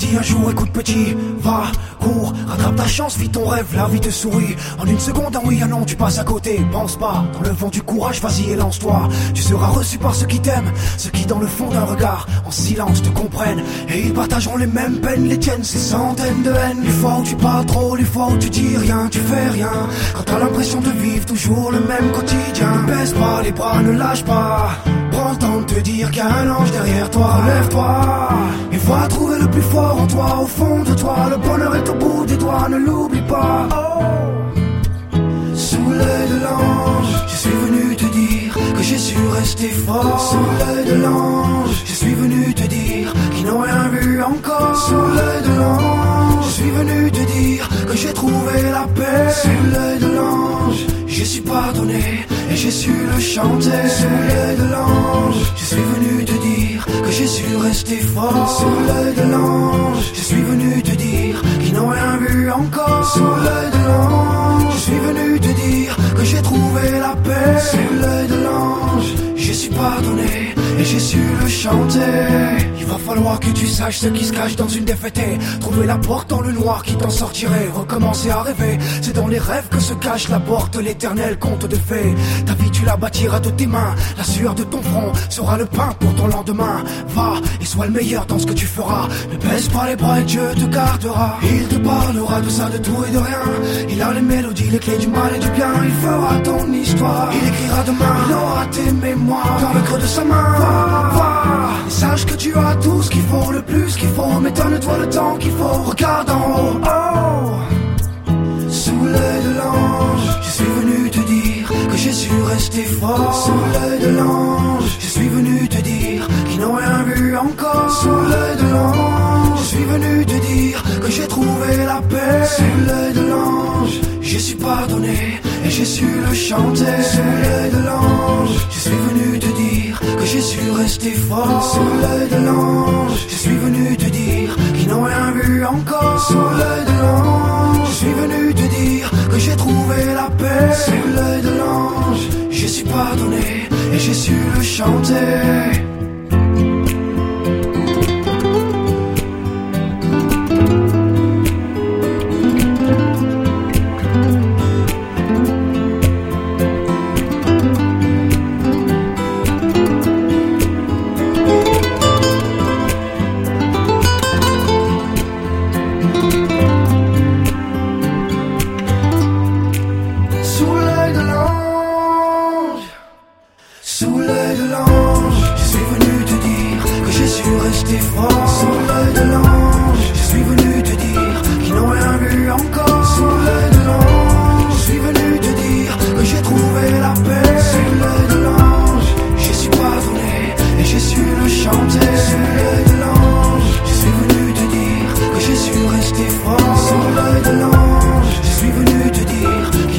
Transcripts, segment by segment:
dit un jour écoute petit, va, cours, rattrape ta chance, vis ton rêve, la vie te sourit. En une seconde, un oui, un non, tu passes à côté. Pense pas, dans le vent du courage, vas-y et lance-toi. Tu seras reçu par ceux qui t'aiment, ceux qui dans le fond d'un regard, en silence te comprennent. Et ils partageront les mêmes peines, les tiennes, ces centaines de haines. Les fois où tu parles trop, les fois où tu dis rien, tu fais rien. Quand t'as l'impression de vivre toujours le même quotidien. Ne baisse pas les bras, ne lâche pas. Prends le temps de te dire qu'il y a un ange derrière toi. Relève-toi et va trouver le plus fort en toi, au fond de toi. Le bonheur est au bout des doigts, ne l'oublie pas. Oh. Sous l'œil de l'ange, je suis venu te dire que j'ai su rester fort. Sous l'œil de l'ange, je suis venu te dire qu'ils n'ont rien vu encore. Sous l'œil de l'ange, je suis venu te dire que j'ai trouvé la paix. Sous l'œil de l'ange, je suis pardonné et j'ai su le chanter. Sous l'œil de l'ange, je suis venu te dire que j'ai su rester fort. Sous l'œil de l'ange, je suis venu te dire qu'ils n'ont rien vu encore. Sous l'œil de l'ange, je suis venu te dire que j'ai trouvé la paix. Sous l'œil de l'ange, je suis pardonné et j'ai su le chanter. Il va falloir que tu saches ce qui se cache dans une défaite. Trouver la porte dans le noir qui t'en sortirait. Recommencer à rêver, c'est dans les rêves que se cache la porte, l'éternel conte de fées. Ta vie tu la bâtiras de tes mains, la sueur de ton front sera le pain pour ton lendemain. Va et sois le meilleur dans ce que tu feras. Ne baisse pas les bras et Dieu te gardera. Il te parlera de ça, de tout et de rien. Il a les mélodies, les clés du mal et du bien. Il fera ton histoire, il écrira demain. Il aura tes mémoires dans le creux de sa main. Va, et sache que tu as tout ce qu'il faut, le plus qu'il faut. Mais donne-toi le temps qu'il faut. Regarde en haut, oh. Sous l'œil de l'ange, je suis venu te dire que j'ai su rester fort. Sous l'œil de l'ange, je suis venu te dire qu'ils n'ont rien vu encore. Sous l'œil de l'ange, je suis venu te dire que j'ai trouvé la paix. Sous l'œil de l'ange, je suis pardonné et j'ai su le chanter. Sous l'œil de l'ange, je suis venu te dire que j'ai su rester fort. Sous l'œil de l'ange, je suis venu te dire qu'ils n'ont rien vu encore. Sous l'œil de l'ange, je suis venu te dire que j'ai trouvé la paix. Sous l'œil de l'ange, je suis pardonné et j'ai su le chanter.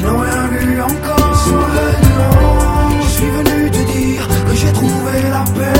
La paix.